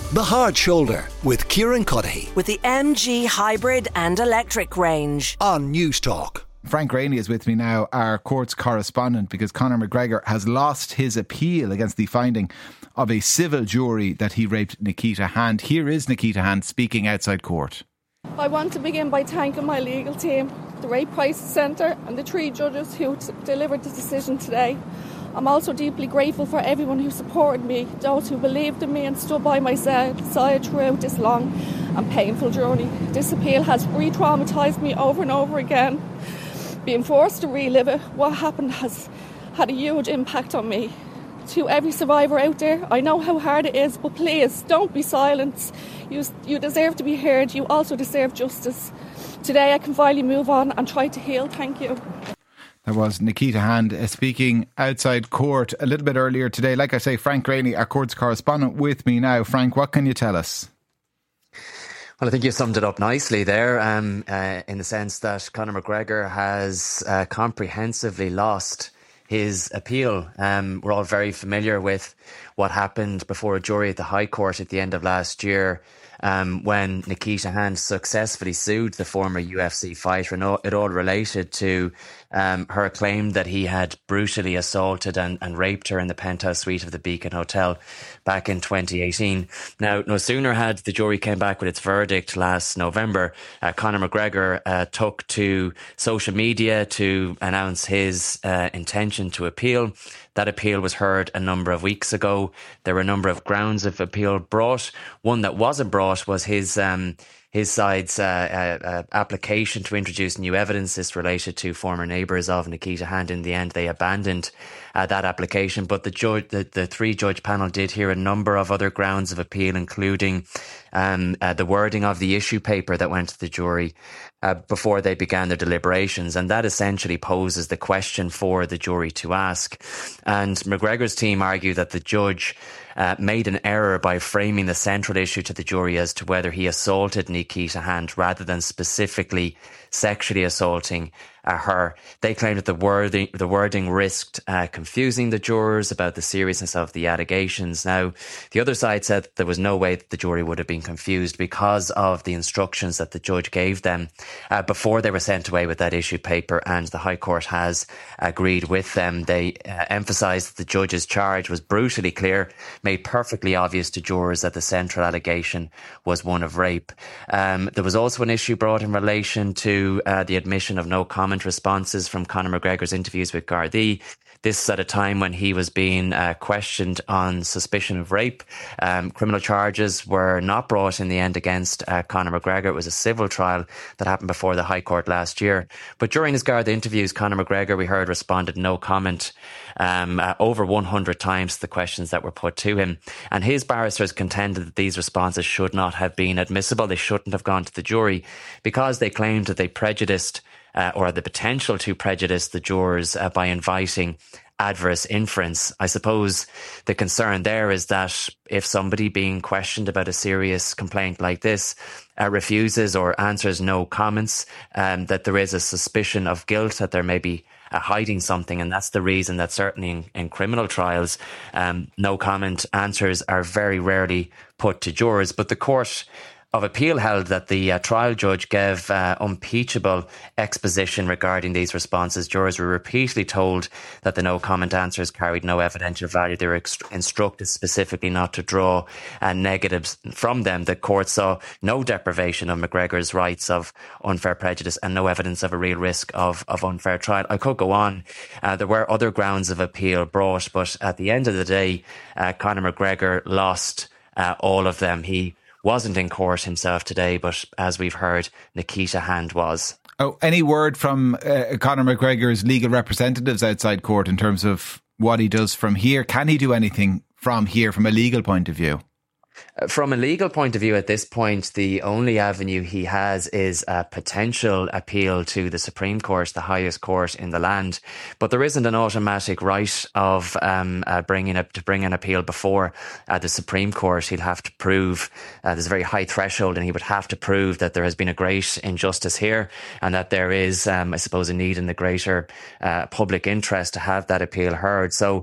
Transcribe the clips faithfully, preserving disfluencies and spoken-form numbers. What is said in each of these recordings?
The Hard Shoulder with Kieran Cuddihy. With the M G hybrid and electric range. On News Talk. Frank Rainey is with me now, our courts correspondent, because Conor McGregor has lost his appeal against the finding of a civil jury that he raped Nikita Hand. Here is Nikita Hand speaking outside court. I want to begin by thanking my legal team, the Rape Crisis Centre and the three judges who t- delivered the decision today. I'm also deeply grateful for everyone who supported me, those who believed in me and stood by my side throughout this long and painful journey. This appeal has re-traumatised me over and over again. Being forced to relive it, what happened has had a huge impact on me. To every survivor out there, I know how hard it is, but please don't be silent. You, you deserve to be heard. You also deserve justice. Today I can finally move on and try to heal. Thank you. That was Nikita Hand uh, speaking outside court a little bit earlier today. Like I say, Frank Rainey, our courts correspondent, with me now. Frank, what can you tell us? Well, I think you summed it up nicely there, um, uh, in the sense that Conor McGregor has uh, comprehensively lost his appeal. Um, we're all very familiar with what happened before a jury at the High Court at the end of last year, um, when Nikita Hand successfully sued the former U F C fighter, and all, it all related to um, her claim that he had brutally assaulted and, and raped her in the penthouse suite of the Beacon Hotel back in twenty eighteen. Now, no sooner had the jury came back with its verdict last November, uh, Conor McGregor uh, took to social media to announce his uh, intention to appeal. That appeal was heard a number of weeks ago. There were a number of grounds of appeal brought. One that wasn't brought was his um, his side's uh, uh, uh, application to introduce new evidence. This related to former neighbours of Nikita Hand. In the end, they abandoned uh, that application. But the, judge, the the three-judge panel did hear a number of other grounds of appeal, including um, uh, the wording of the issue paper that went to the jury Uh, before they began their deliberations, and that essentially poses the question for the jury to ask. And McGregor's team argue that the judge uh, made an error by framing the central issue to the jury as to whether he assaulted Nikita Hand rather than specifically sexually assaulting uh, her. They claimed that the wording, the wording risked uh, confusing the jurors about the seriousness of the allegations. Now, the other side said that there was no way that the jury would have been confused because of the instructions that the judge gave them uh, before they were sent away with that issue paper, and the High Court has agreed with them. They uh, emphasised that the judge's charge was brutally clear, made perfectly obvious to jurors that the central allegation was one of rape. Um, there was also an issue brought in relation to uh, the admission of no comment responses from Conor McGregor's interviews with Gardaí. This is at a time when he was being uh, questioned on suspicion of rape. Um, criminal charges were not brought in the end against uh, Conor McGregor. It was a civil trial that happened before the High Court last year. But during his Garda interviews, Conor McGregor, we heard, responded no comment um, uh, over one hundred times to the questions that were put to him. And his barristers contended that these responses should not have been admissible. They shouldn't have gone to the jury because they claimed that they prejudiced Uh, or the potential to prejudice the jurors uh, by inviting adverse inference. I suppose the concern there is that if somebody being questioned about a serious complaint like this uh, refuses or answers no comments, um, that there is a suspicion of guilt, that there may be uh, hiding something. And that's the reason that certainly in, in criminal trials, um, no comment answers are very rarely put to jurors. But the court of appeal held that the uh, trial judge gave uh, unimpeachable exposition regarding these responses. Jurors were repeatedly told that the no comment answers carried no evidential value. They were ext- instructed specifically not to draw uh, negatives from them. The court saw no deprivation of McGregor's rights of unfair prejudice and no evidence of a real risk of, of unfair trial. I could go on. Uh, there were other grounds of appeal brought, but at the end of the day, uh, Conor McGregor lost uh, all of them. He wasn't in court himself today, but as we've heard, Nikita Hand was. Oh, any word from uh, Conor McGregor's legal representatives outside court in terms of what he does from here? Can he do anything from here from a legal point of view? From a legal point of view, at this point, the only avenue he has is a potential appeal to the Supreme Court, the highest court in the land. But there isn't an automatic right of um, uh, bringing a, to bring an appeal before uh, the Supreme Court. He'll have to prove uh, there's a very high threshold, and he would have to prove that there has been a great injustice here, and that there is, um, I suppose, a need in the greater uh, public interest to have that appeal heard. So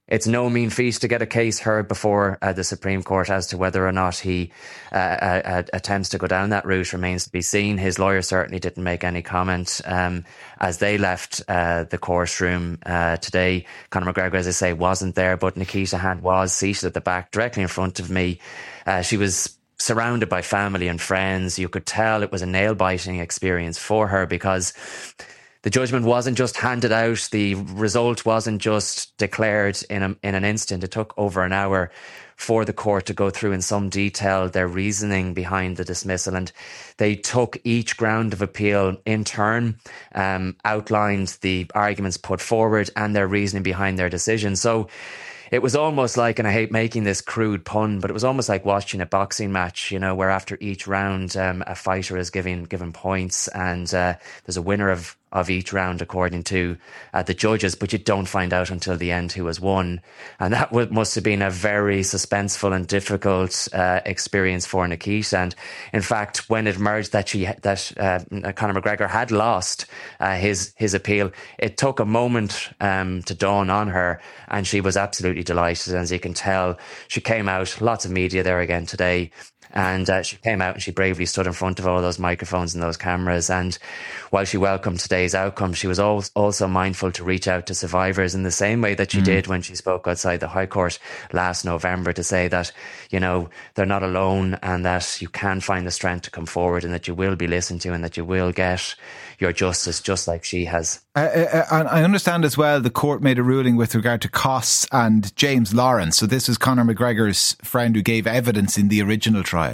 It's no mean feat to get a case heard before uh, the Supreme Court. As to whether or not he uh, uh, attempts to go down that route remains to be seen. His lawyer certainly didn't make any comment um, as they left uh, the courtroom uh, today. Conor McGregor, as I say, wasn't there, but Nikeita Hand was seated at the back directly in front of me. Uh, she was surrounded by family and friends. You could tell it was a nail-biting experience for her, because the judgment wasn't just handed out. The result wasn't just declared in a, in an instant. It took over an hour for the court to go through in some detail their reasoning behind the dismissal. And they took each ground of appeal in turn, um, outlined the arguments put forward and their reasoning behind their decision. So it was almost like, and I hate making this crude pun, but it was almost like watching a boxing match, you know, where after each round, um, a fighter is giving, given points, and uh, there's a winner of, of each round according to uh, the judges, but you don't find out until the end who has won. And that w- must have been a very suspenseful and difficult uh, experience for Nikeita. And in fact, when it emerged that she that uh, Conor McGregor had lost uh, his his appeal, it took a moment um, to dawn on her, and she was absolutely delighted. As you can tell, she came out, lots of media there again today. And uh, she came out and she bravely stood in front of all those microphones and those cameras. And while she welcomed today's outcome, she was also mindful to reach out to survivors in the same way that she mm. did when she spoke outside the High Court last November, to say that, you know, they're not alone, and that you can find the strength to come forward, and that you will be listened to, and that you will get your justice just like she has. Uh, uh, and I understand as well the court made a ruling with regard to costs and James Lawrence. So this is Conor McGregor's friend who gave evidence in the original trial.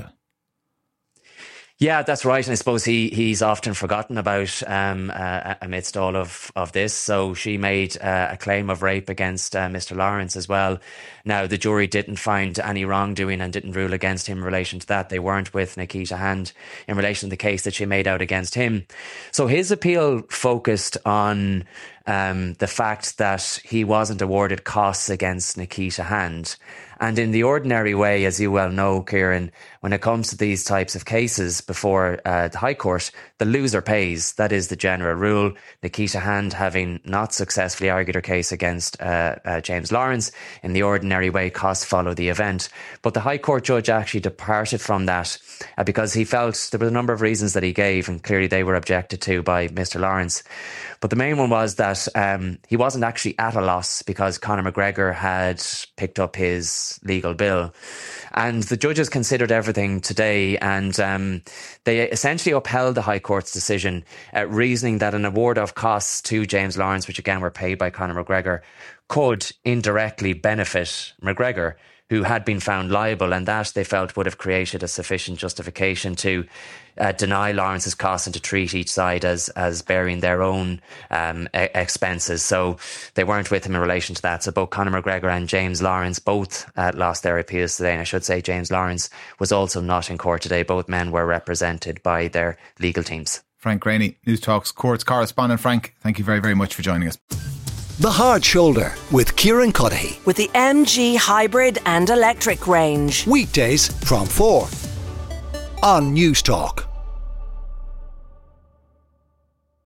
Yeah, that's right. And I suppose he he's often forgotten about um, uh, amidst all of, of this. So she made uh, a claim of rape against uh, Mister Lawrence as well. Now, the jury didn't find any wrongdoing and didn't rule against him in relation to that. They weren't with Nikeita Hand in relation to the case that she made out against him. So his appeal focused on um, the fact that he wasn't awarded costs against Nikeita Hand. And in the ordinary way, as you well know, Kieran, when it comes to these types of cases before uh, the High Court, the loser pays. That is the general rule. Nikeita Hand, having not successfully argued her case against uh, uh, James Lawrence, in the ordinary way, costs follow the event. But the High Court judge actually departed from that uh, because he felt there were a number of reasons that he gave, and clearly they were objected to by Mister Lawrence. But the main one was that um, he wasn't actually at a loss because Conor McGregor had picked up his legal bill. And the judges considered everything today, and um, they essentially upheld the High Court's decision, uh, reasoning that an award of costs to James Lawrence, which again were paid by Conor McGregor, could indirectly benefit McGregor, who had been found liable, and that they felt would have created a sufficient justification to uh, deny Lawrence's costs and to treat each side as as bearing their own um, e- expenses. So they weren't with him in relation to that. So both Conor McGregor and James Lawrence both uh, lost their appeals today. And I should say James Lawrence was also not in court today. Both men were represented by their legal teams. Frank Greaney, News Talk's courts correspondent. Frank, thank you very, very much for joining us. The Hard Shoulder with Kieran Cuddihy. With the M G hybrid and electric range. Weekdays from four on News Talk.